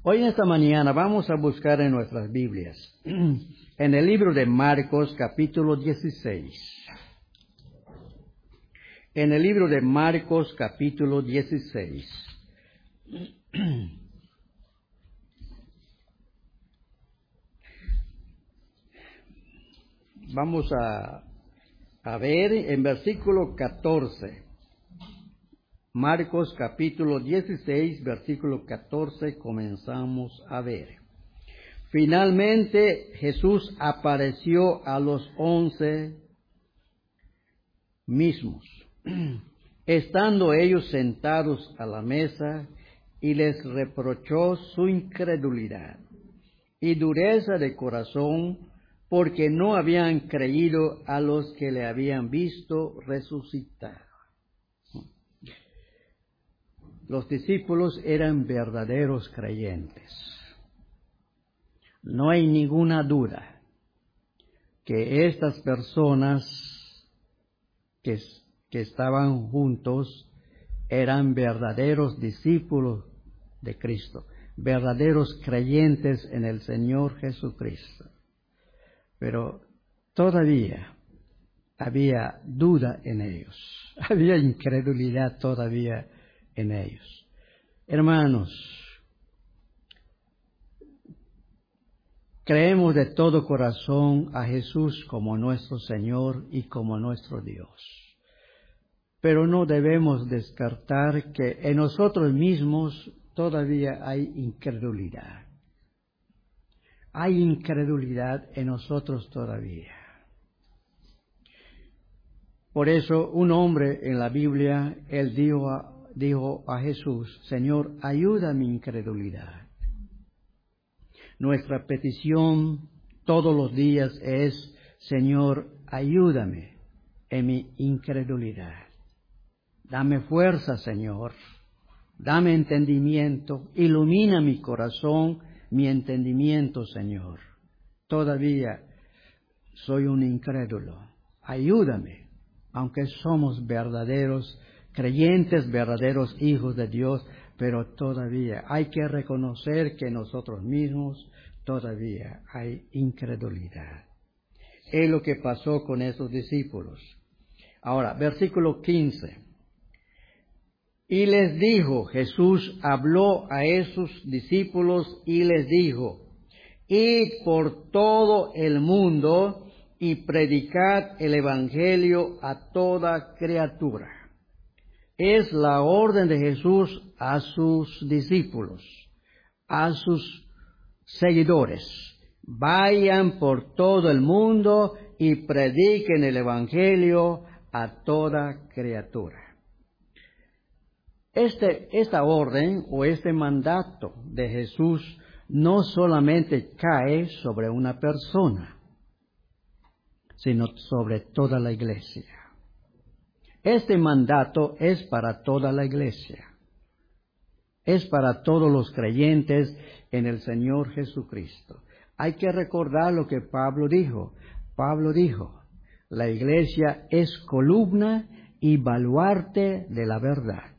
Hoy en esta mañana vamos a buscar en nuestras Biblias, en el libro de Marcos capítulo 16. En el libro de Marcos capítulo 16. Vamos a ver en versículo 14. Marcos capítulo 16, versículo 14, comenzamos a ver. Finalmente Jesús apareció a los 11 mismos, estando ellos sentados a la mesa, y les reprochó su incredulidad y dureza de corazón, porque no habían creído a los que le habían visto resucitar. Los discípulos eran verdaderos creyentes. No hay ninguna duda que estas personas que estaban juntos eran verdaderos discípulos de Cristo, verdaderos creyentes en el Señor Jesucristo. Pero todavía había duda en ellos, había incredulidad todavía en ellos. Hermanos, creemos de todo corazón a Jesús como nuestro Señor y como nuestro Dios. Pero no debemos descartar que en nosotros mismos todavía hay incredulidad. Hay incredulidad en nosotros todavía. Por eso un hombre en la Biblia, él dijo a Jesús: Señor, ayuda a mi incredulidad. Nuestra petición todos los días es: Señor, ayúdame en mi incredulidad. Dame fuerza, Señor. Dame entendimiento. Ilumina mi corazón, mi entendimiento, Señor. Todavía soy un incrédulo. Ayúdame, aunque somos verdaderos creyentes, verdaderos hijos de Dios, pero todavía hay que reconocer que nosotros mismos todavía hay incredulidad. Es lo que pasó con esos discípulos. Ahora, versículo 15. Y les dijo, Jesús habló a esos discípulos y les dijo: id por todo el mundo y predicad el evangelio a toda criatura. Es la orden de Jesús a sus discípulos, a sus seguidores. Vayan por todo el mundo y prediquen el evangelio a toda criatura. Esta orden o este mandato de Jesús no solamente cae sobre una persona, sino sobre toda la iglesia. Este mandato es para toda la iglesia. Es para todos los creyentes en el Señor Jesucristo. Hay que recordar lo que Pablo dijo. Pablo dijo: la iglesia es columna y baluarte de la verdad.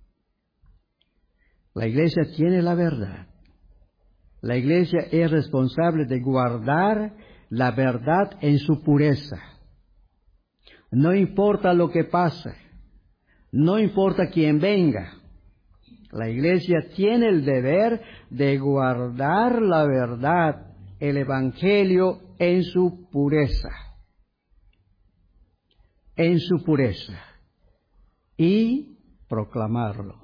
La iglesia tiene la verdad. La iglesia es responsable de guardar la verdad en su pureza. No importa lo que pase, no importa quién venga. La iglesia tiene el deber de guardar la verdad, el evangelio en su pureza. En su pureza. Y proclamarlo.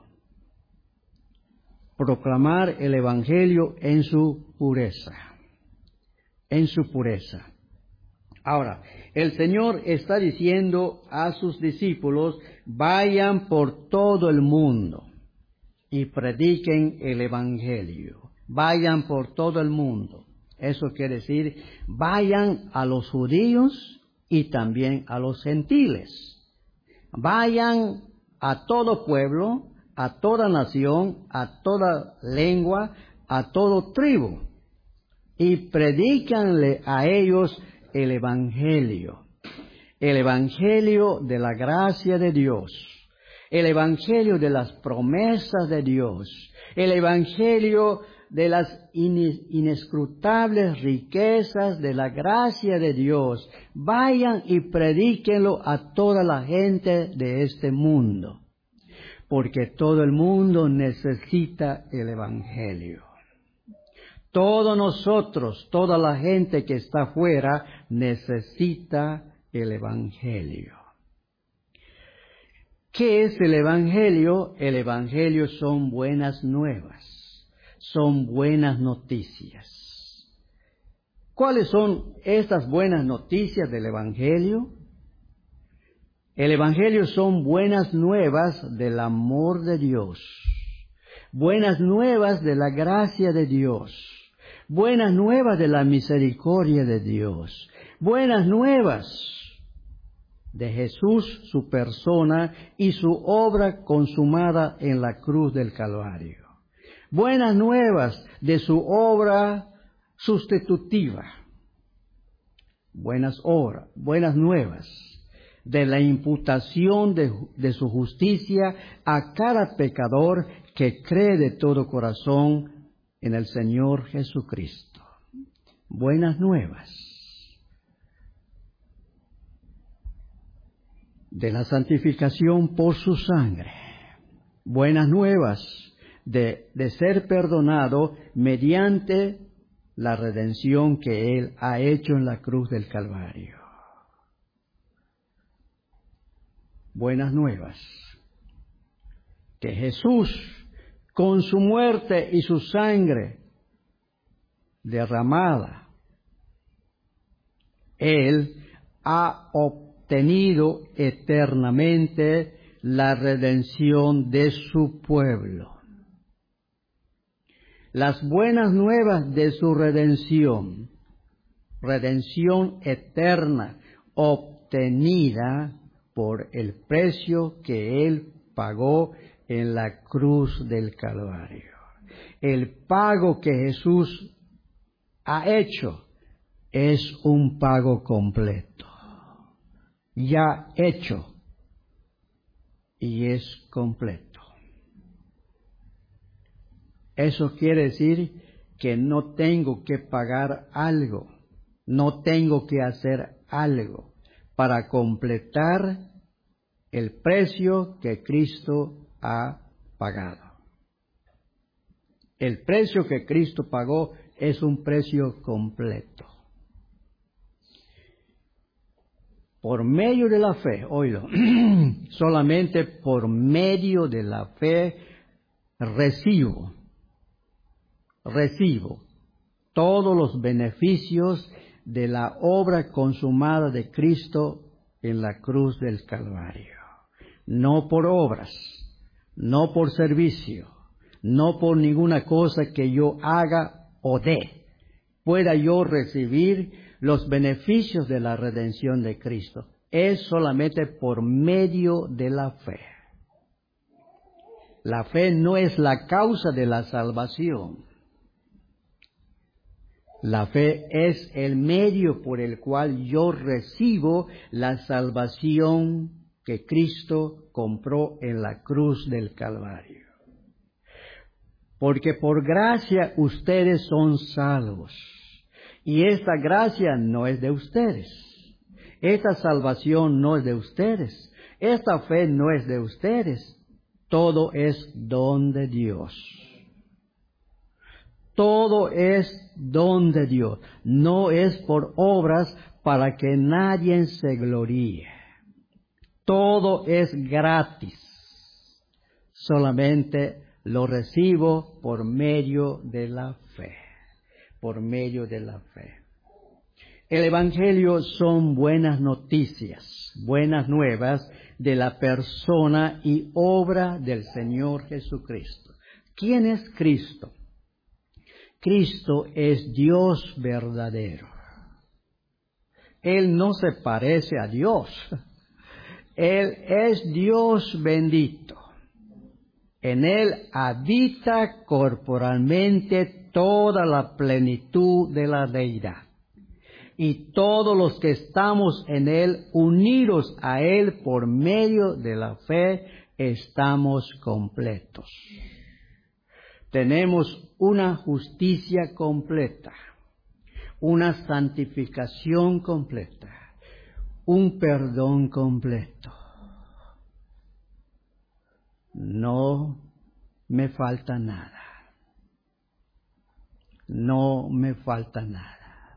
Proclamar el evangelio en su pureza. En su pureza. Ahora, el Señor está diciendo a sus discípulos: vayan por todo el mundo y prediquen el evangelio. Vayan por todo el mundo. Eso quiere decir, vayan a los judíos y también a los gentiles. Vayan a todo pueblo, a toda nación, a toda lengua, a todo tribu, y predícanle a ellos el evangelio de la gracia de Dios, el evangelio de las promesas de Dios, el evangelio de las inescrutables riquezas de la gracia de Dios, vayan y predíquenlo a toda la gente de este mundo, porque todo el mundo necesita el Evangelio. Todos nosotros, toda la gente que está afuera, necesita el Evangelio. ¿Qué es el Evangelio? El Evangelio son buenas nuevas, son buenas noticias. ¿Cuáles son estas buenas noticias del Evangelio? El Evangelio son buenas nuevas del amor de Dios, buenas nuevas de la gracia de Dios, buenas nuevas de la misericordia de Dios, buenas nuevas de Jesús, su persona y su obra consumada en la cruz del Calvario. Buenas nuevas de su obra sustitutiva. Buenas nuevas de la imputación de su justicia a cada pecador que cree de todo corazón en el Señor Jesucristo. Buenas nuevas de la santificación por su sangre. Buenas nuevas de ser perdonado mediante la redención que Él ha hecho en la cruz del Calvario. Buenas nuevas que Jesús, con su muerte y su sangre derramada, Él ha obtenido eternamente la redención de su pueblo. Las buenas nuevas de su redención eterna, obtenida por el precio que Él pagó en la cruz del Calvario. El pago que Jesús ha hecho es un pago completo, ya hecho, y es completo. Eso quiere decir que no tengo que pagar algo, no tengo que hacer algo para completar el precio que Cristo ha pagado. El precio que Cristo pagó es un precio completo. Por medio de la fe, oído, solamente por medio de la fe recibo todos los beneficios de la obra consumada de Cristo en la cruz del Calvario. No por obras, no por servicio, no por ninguna cosa que yo haga o dé, pueda yo recibir los beneficios de la redención de Cristo. Es solamente por medio de la fe. La fe no es la causa de la salvación. La fe es el medio por el cual yo recibo la salvación que Cristo compró en la cruz del Calvario. Porque por gracia ustedes son salvos. Y esta gracia no es de ustedes. Esta salvación no es de ustedes. Esta fe no es de ustedes. Todo es don de Dios. Todo es don de Dios. No es por obras para que nadie se gloríe. Todo es gratis. Solamente lo recibo por medio de la fe. Por medio de la fe. El Evangelio son buenas noticias, buenas nuevas de la persona y obra del Señor Jesucristo. ¿Quién es Cristo? Cristo es Dios verdadero. Él no se parece a Dios. Él es Dios bendito. En Él habita corporalmente toda la plenitud de la deidad. Y todos los que estamos en Él, unidos a Él por medio de la fe, estamos completos. tenemos una justicia completa, una santificación completa, un perdón completo. No me falta nada. No me falta nada.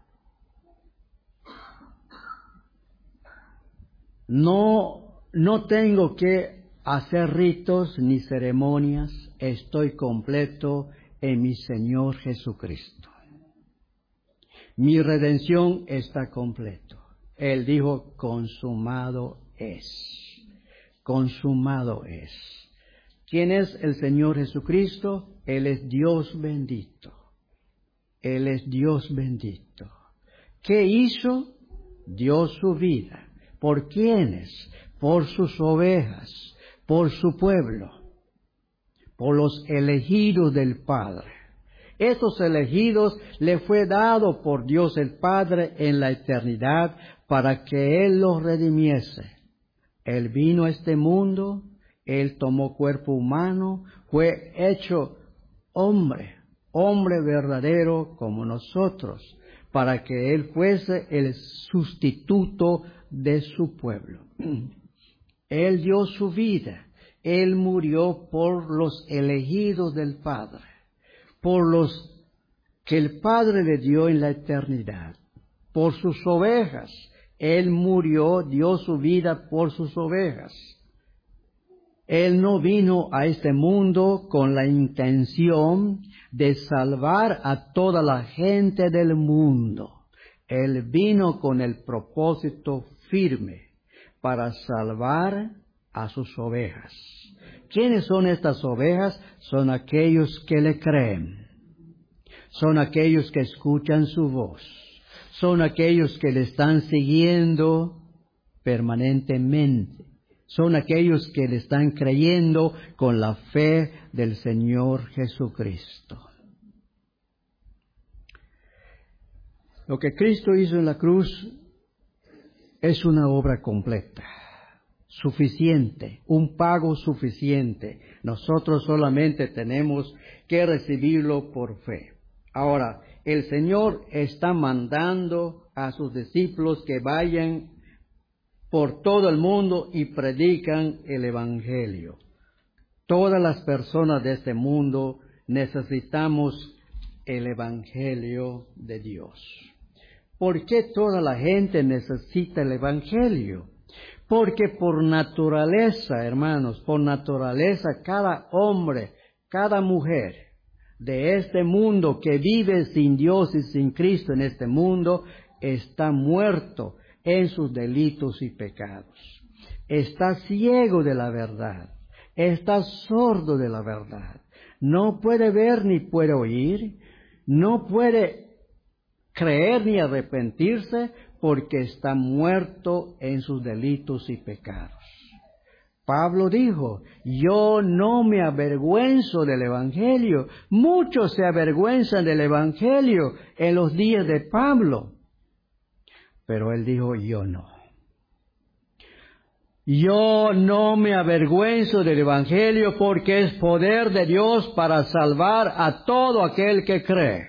No tengo que hacer ritos ni ceremonias. Estoy completo en mi Señor Jesucristo. Mi redención está completo. Él dijo, consumado es. Consumado es. ¿Quién es el Señor Jesucristo? Él es Dios bendito. Él es Dios bendito. ¿Qué hizo? Dio su vida. ¿Por quiénes? Por sus ovejas, por su pueblo, por los elegidos del Padre. Estos elegidos le fue dado por Dios el Padre en la eternidad para que Él los redimiese. Él vino a este mundo, Él tomó cuerpo humano, fue hecho hombre verdadero como nosotros, para que Él fuese el sustituto de su pueblo. Él dio su vida, Él murió por los elegidos del Padre, por los que el Padre le dio en la eternidad, por sus ovejas. Él murió, dio su vida por sus ovejas. Él no vino a este mundo con la intención de salvar a toda la gente del mundo. Él vino con el propósito firme para salvar a sus ovejas. ¿Quiénes son estas ovejas? Son aquellos que le creen. Son aquellos que escuchan su voz. Son aquellos que le están siguiendo permanentemente. Son aquellos que le están creyendo con la fe del Señor Jesucristo. Lo que Cristo hizo en la cruz es una obra completa, suficiente, un pago suficiente. Nosotros solamente tenemos que recibirlo por fe. Ahora, el Señor está mandando a sus discípulos que vayan por todo el mundo y predican el Evangelio. Todas las personas de este mundo necesitamos el Evangelio de Dios. ¿Por qué toda la gente necesita el Evangelio? Porque por naturaleza, hermanos, por naturaleza, cada hombre, cada mujer de este mundo que vive sin Dios y sin Cristo en este mundo, está muerto en sus delitos y pecados. Está ciego de la verdad. Está sordo de la verdad. No puede ver ni puede oír. No puede creer ni arrepentirse porque está muerto en sus delitos y pecados. Pablo dijo, yo no me avergüenzo del Evangelio. Muchos se avergüenzan del Evangelio en los días de Pablo. Pero él dijo, yo no. Yo no me avergüenzo del Evangelio porque es poder de Dios para salvar a todo aquel que cree.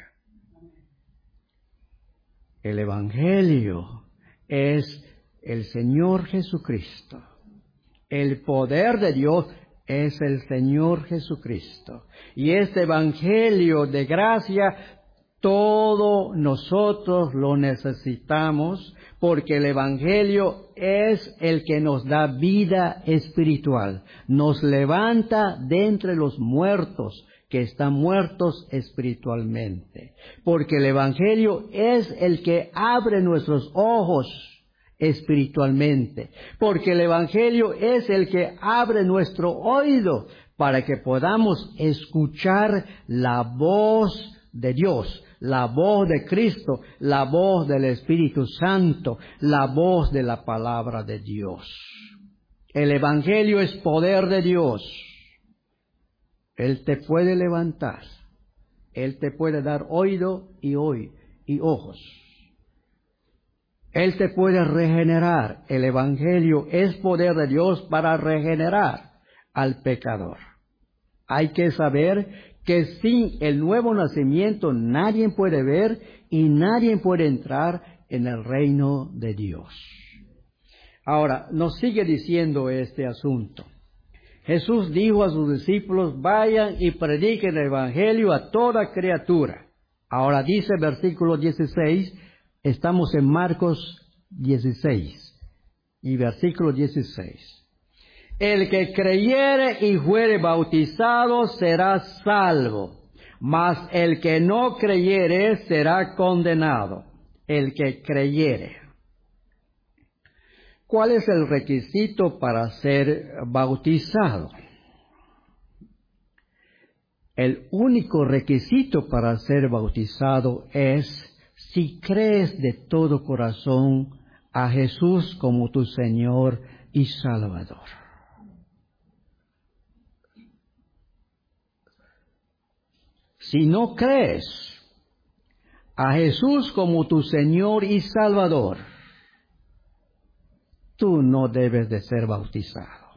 El Evangelio es el Señor Jesucristo. El poder de Dios es el Señor Jesucristo. Y este Evangelio de gracia, todos nosotros lo necesitamos, porque el Evangelio es el que nos da vida espiritual. Nos levanta de entre los muertos, que están muertos espiritualmente. Porque el Evangelio es el que abre nuestros ojos espiritualmente. Porque el Evangelio es el que abre nuestro oído para que podamos escuchar la voz de Dios, la voz de Cristo, la voz del Espíritu Santo, la voz de la palabra de Dios. El Evangelio es poder de Dios. Él te puede levantar. Él te puede dar oído y ojos. Él te puede regenerar. El Evangelio es poder de Dios para regenerar al pecador. Hay que saber que sin el nuevo nacimiento nadie puede ver y nadie puede entrar en el reino de Dios. Ahora, nos sigue diciendo este asunto. Jesús dijo a sus discípulos, vayan y prediquen el evangelio a toda criatura. Ahora dice versículo 16, estamos en Marcos 16 y versículo 16. El que creyere y fuere bautizado será salvo, mas el que no creyere será condenado. El que creyere. ¿Cuál es el requisito para ser bautizado? El único requisito para ser bautizado es si crees de todo corazón a Jesús como tu Señor y Salvador. Si no crees a Jesús como tu Señor y Salvador, tú no debes de ser bautizado.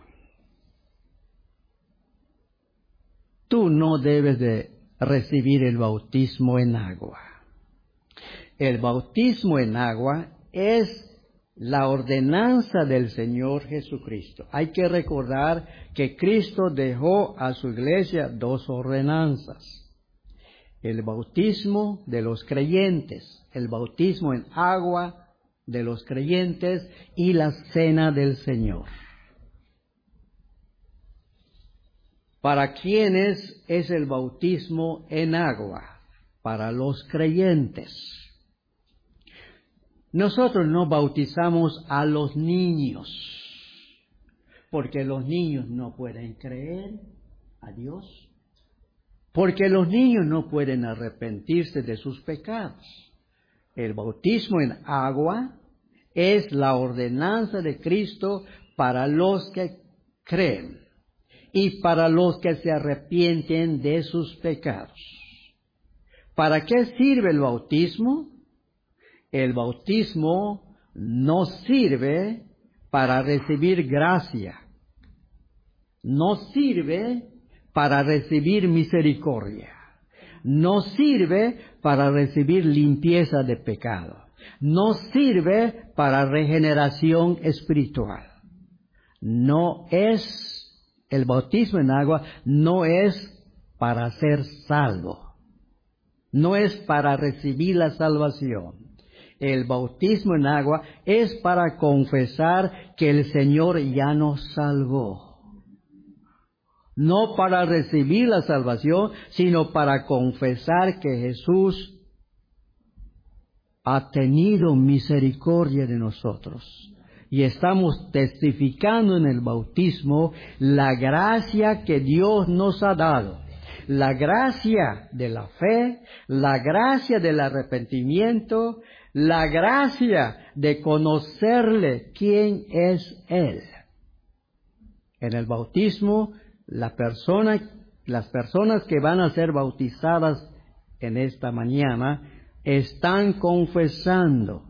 Tú no debes de recibir el bautismo en agua. El bautismo en agua es la ordenanza del Señor Jesucristo. Hay que recordar que Cristo dejó a su iglesia dos ordenanzas. El bautismo de los creyentes, el bautismo en agua de los creyentes y la cena del Señor. ¿Para quiénes es el bautismo en agua? Para los creyentes. Nosotros no bautizamos a los niños, porque los niños no pueden creer a Dios. Porque los niños no pueden arrepentirse de sus pecados. El bautismo en agua es la ordenanza de Cristo para los que creen y para los que se arrepienten de sus pecados. ¿Para qué sirve el bautismo? El bautismo no sirve para recibir gracia. No sirve para recibir misericordia. No sirve para recibir limpieza de pecado. No sirve para regeneración espiritual. El bautismo en agua no es para ser salvo. No es para recibir la salvación. El bautismo en agua es para confesar que el Señor ya nos salvó. No para recibir la salvación, sino para confesar que Jesús ha tenido misericordia de nosotros. Y estamos testificando en el bautismo la gracia que Dios nos ha dado. La gracia de la fe, la gracia del arrepentimiento, la gracia de conocerle quién es Él. En el bautismo, las personas que van a ser bautizadas en esta mañana están confesando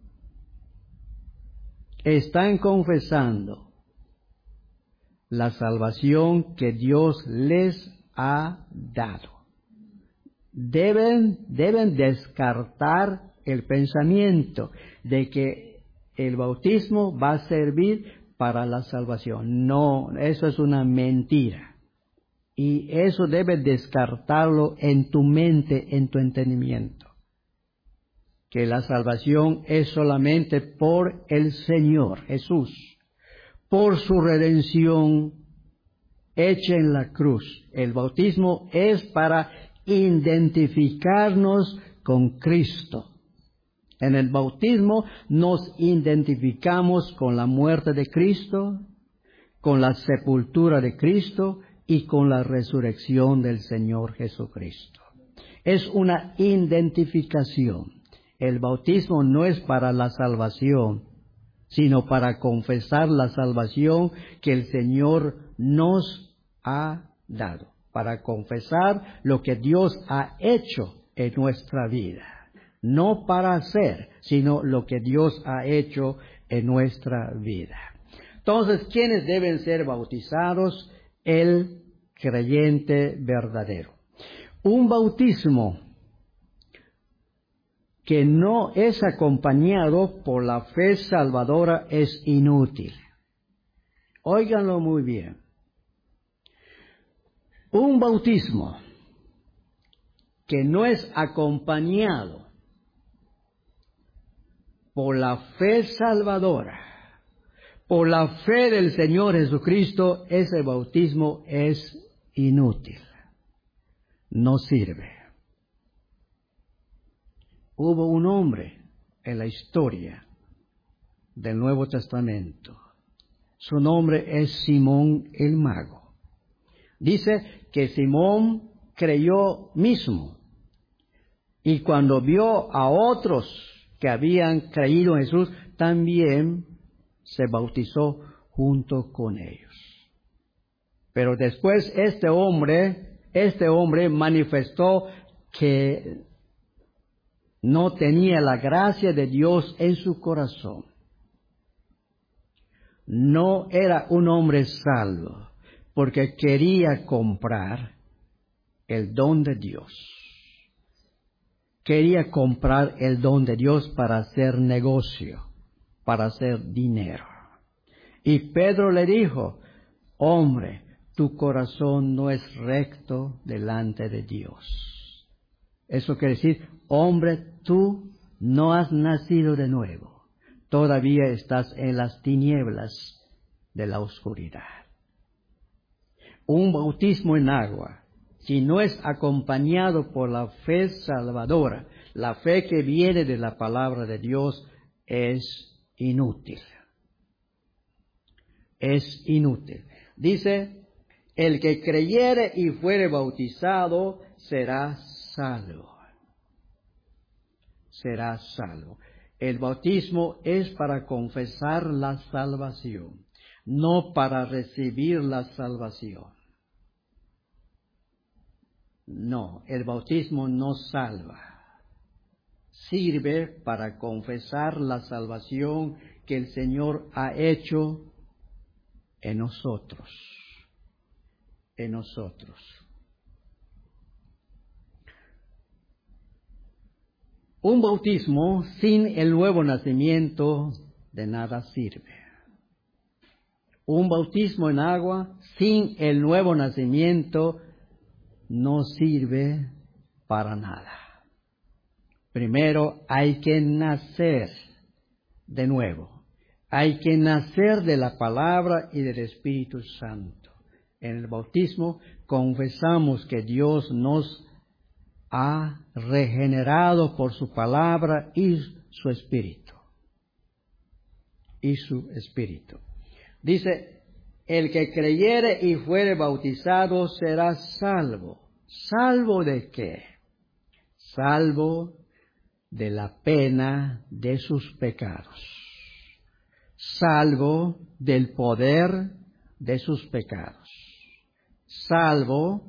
la salvación que Dios les ha dado. Deben descartar el pensamiento de que el bautismo va a servir para la salvación. No, eso es una mentira. Y eso debes descartarlo en tu mente, en tu entendimiento. Que la salvación es solamente por el Señor Jesús, por su redención hecha en la cruz. El bautismo es para identificarnos con Cristo. En el bautismo nos identificamos con la muerte de Cristo, con la sepultura de Cristo y con la resurrección del Señor Jesucristo. Es una identificación. El bautismo no es para la salvación, sino para confesar la salvación que el Señor nos ha dado, para confesar lo que Dios ha hecho en nuestra vida. No para hacer, sino lo que Dios ha hecho en nuestra vida. Entonces, ¿quiénes deben ser bautizados? El creyente verdadero. Un bautismo que no es acompañado por la fe salvadora es inútil. Óiganlo muy bien. Un bautismo que no es acompañado por la fe salvadora, por la fe del Señor Jesucristo, ese bautismo es inútil. No sirve. Hubo un hombre en la historia del Nuevo Testamento. Su nombre es Simón el Mago. Dice que Simón creyó mismo. Y cuando vio a otros que habían creído en Jesús, también se bautizó junto con ellos. Pero después este hombre manifestó que no tenía la gracia de Dios en su corazón. No era un hombre salvo, porque quería comprar el don de Dios. Quería comprar el don de Dios para hacer negocio, para hacer dinero. Y Pedro le dijo, hombre, tu corazón no es recto delante de Dios. Eso quiere decir, hombre, tú no has nacido de nuevo. Todavía estás en las tinieblas de la oscuridad. Un bautismo en agua, si no es acompañado por la fe salvadora, la fe que viene de la palabra de Dios, es inútil. Es inútil. Dice, el que creyere y fuere bautizado será salvo. Será salvo. El bautismo es para confesar la salvación, no para recibir la salvación. No, el bautismo no salva. Sirve para confesar la salvación que el Señor ha hecho en nosotros. En nosotros. Un bautismo sin el nuevo nacimiento de nada sirve. Un bautismo en agua sin el nuevo nacimiento no sirve para nada. Primero hay que nacer de nuevo. Hay que nacer de la palabra y del Espíritu Santo. En el bautismo confesamos que Dios nos ha regenerado por su palabra y su Espíritu. Y su Espíritu. Dice, el que creyere y fuere bautizado será salvo. ¿Salvo de qué? Salvo de la pena de sus pecados. Salvo del poder de sus pecados. Salvo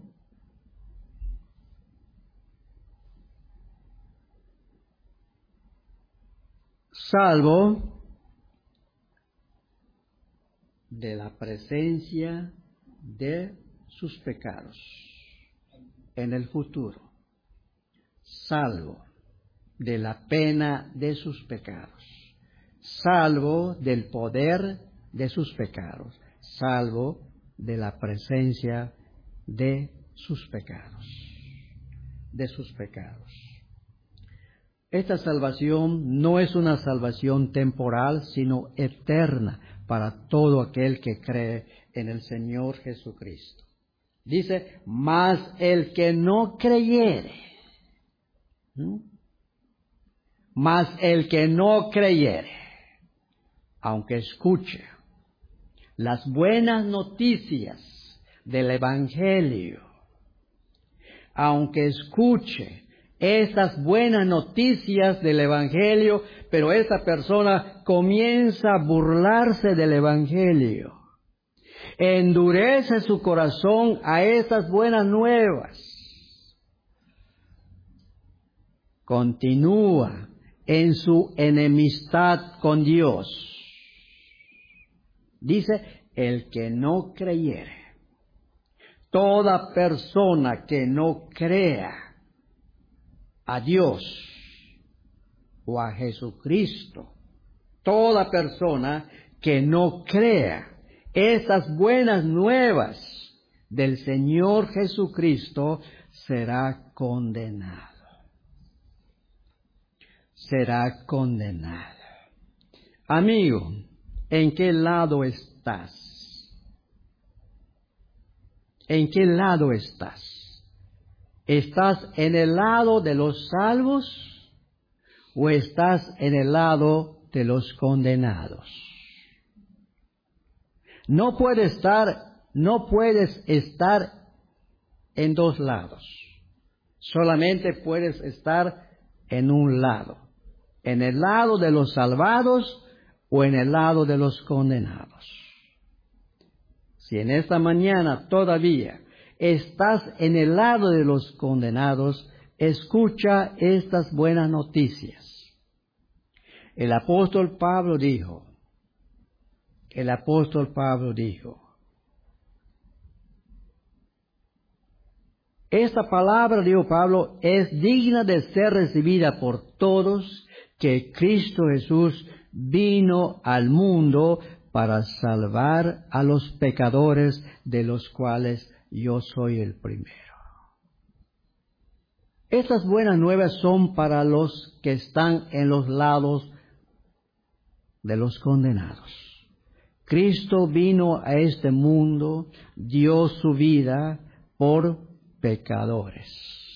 de la presencia de sus pecados en el futuro. Salvo de la pena de sus pecados. Salvo del poder de sus pecados. Salvo de la presencia de sus pecados. De sus pecados. Esta salvación no es una salvación temporal, sino eterna para todo aquel que cree en el Señor Jesucristo. Dice, mas el que no creyere, mas el que no creyere, aunque escuche las buenas noticias del Evangelio, aunque escuche esas buenas noticias del Evangelio, pero esa persona comienza a burlarse del Evangelio. Endurece su corazón a esas buenas nuevas. Continúa en su enemistad con Dios. Dice, el que no creyere. Toda persona que no crea a Dios o a Jesucristo, toda persona que no crea esas buenas nuevas del Señor Jesucristo será condenado. Será condenado. Amigo, ¿en qué lado estás? ¿En qué lado estás? ¿Estás en el lado de los salvos o estás en el lado de los condenados? No puedes estar en dos lados. Solamente puedes estar en un lado. En el lado de los salvados o en el lado de los condenados. Si en esta mañana todavía estás en el lado de los condenados, escucha estas buenas noticias. El apóstol Pablo dijo, esta palabra, dijo Pablo, es digna de ser recibida por todos, que Cristo Jesús vino al mundo para salvar a los pecadores, de los cuales yo soy el primero. Estas buenas nuevas son para los que están en los lados de los condenados. Cristo vino a este mundo, dio su vida por pecadores.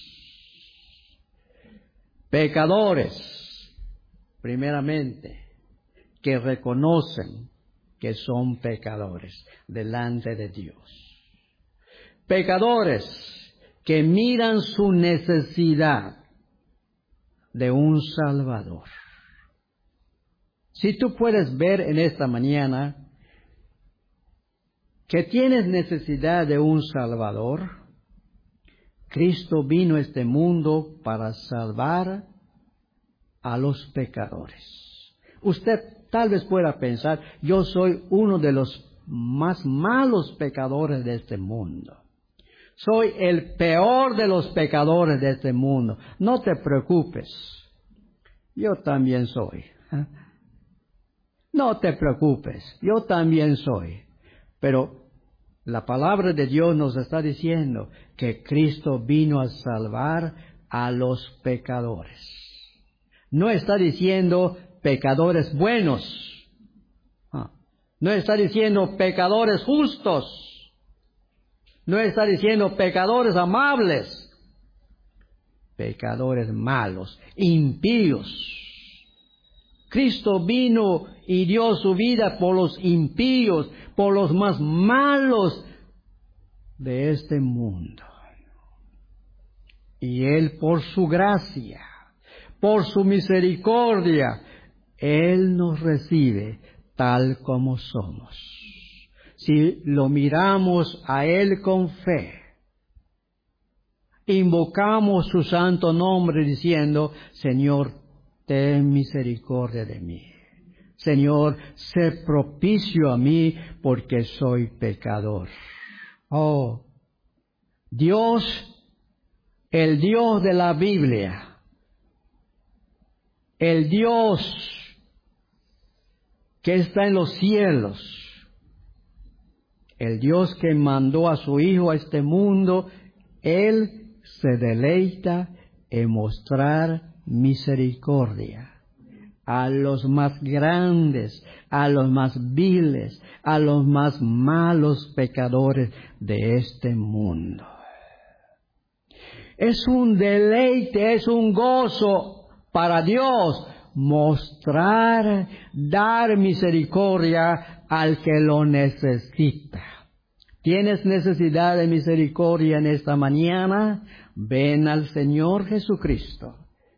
Pecadores, primeramente, que reconocen que son pecadores delante de Dios. Pecadores que miran su necesidad de un Salvador. Si tú puedes ver en esta mañana que tienes necesidad de un Salvador, Cristo vino a este mundo para salvar a los pecadores. Usted tal vez pueda pensar, yo soy uno de los más malos pecadores de este mundo. Soy el peor de los pecadores de este mundo. No te preocupes, yo también soy. No te preocupes, yo también soy. Pero la palabra de Dios nos está diciendo que Cristo vino a salvar a los pecadores. No está diciendo pecadores buenos. No está diciendo pecadores justos. No está diciendo pecadores amables. Pecadores malos, impíos. Cristo vino y dio su vida por los impíos, por los más malos de este mundo. Y Él, por su gracia, por su misericordia, Él nos recibe tal como somos. Si lo miramos a Él con fe, invocamos su santo nombre diciendo, Señor, ten misericordia de mí. Señor, sé propicio a mí porque soy pecador. Oh, Dios, el Dios de la Biblia, el Dios que está en los cielos, el Dios que mandó a su Hijo a este mundo, Él se deleita en mostrar misericordia a los más grandes, a los más viles, a los más malos pecadores de este mundo. Es un deleite, es un gozo para Dios mostrar, dar misericordia al que lo necesita. ¿Tienes necesidad de misericordia en esta mañana? Ven al Señor Jesucristo.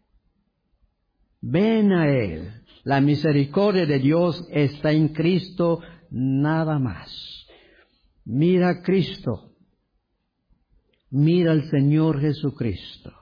Ven a Él. La misericordia de Dios está en Cristo nada más. Mira a Cristo. Mira al Señor Jesucristo.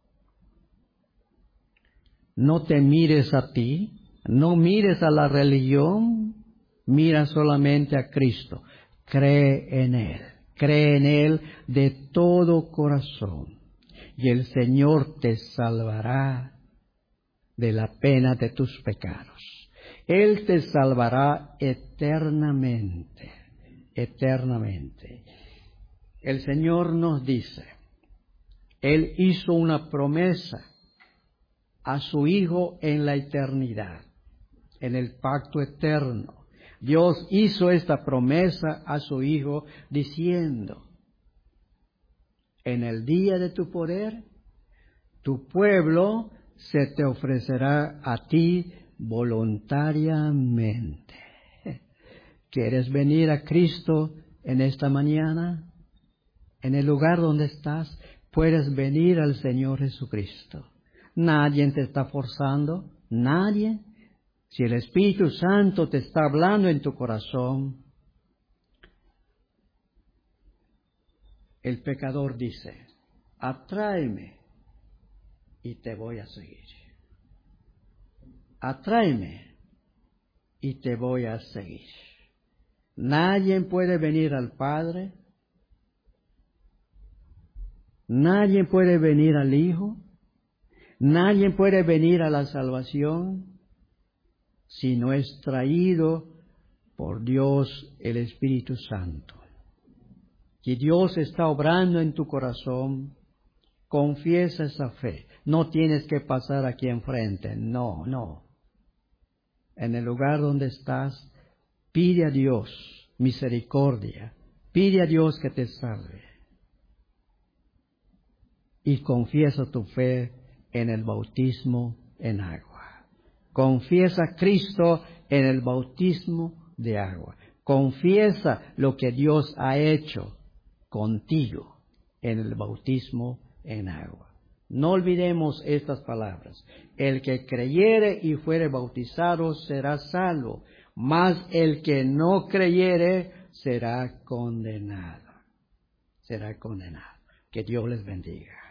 No te mires a ti, no mires a la religión, mira solamente a Cristo. Cree en Él. Cree en Él de todo corazón y el Señor te salvará de la pena de tus pecados. Él te salvará eternamente, eternamente. El Señor nos dice, Él hizo una promesa a su Hijo en la eternidad, en el pacto eterno. Dios hizo esta promesa a su Hijo diciendo, en el día de tu poder, tu pueblo se te ofrecerá a ti voluntariamente. ¿Quieres venir a Cristo en esta mañana? En el lugar donde estás, puedes venir al Señor Jesucristo. Nadie te está forzando, nadie. Si el Espíritu Santo te está hablando en tu corazón, el pecador dice, atráeme y te voy a seguir. Atráeme y te voy a seguir. Nadie puede venir al Padre, nadie puede venir al Hijo, nadie puede venir a la salvación si no es traído por Dios el Espíritu Santo. Si Dios está obrando en tu corazón, confiesa esa fe. No tienes que pasar aquí enfrente, no. En el lugar donde estás, pide a Dios misericordia, pide a Dios que te salve. Y confiesa tu fe en el bautismo en agua. Confiesa a Cristo en el bautismo de agua. Confiesa lo que Dios ha hecho contigo en el bautismo en agua. No olvidemos estas palabras. El que creyere y fuere bautizado será salvo, mas el que no creyere será condenado. Será condenado. Que Dios les bendiga.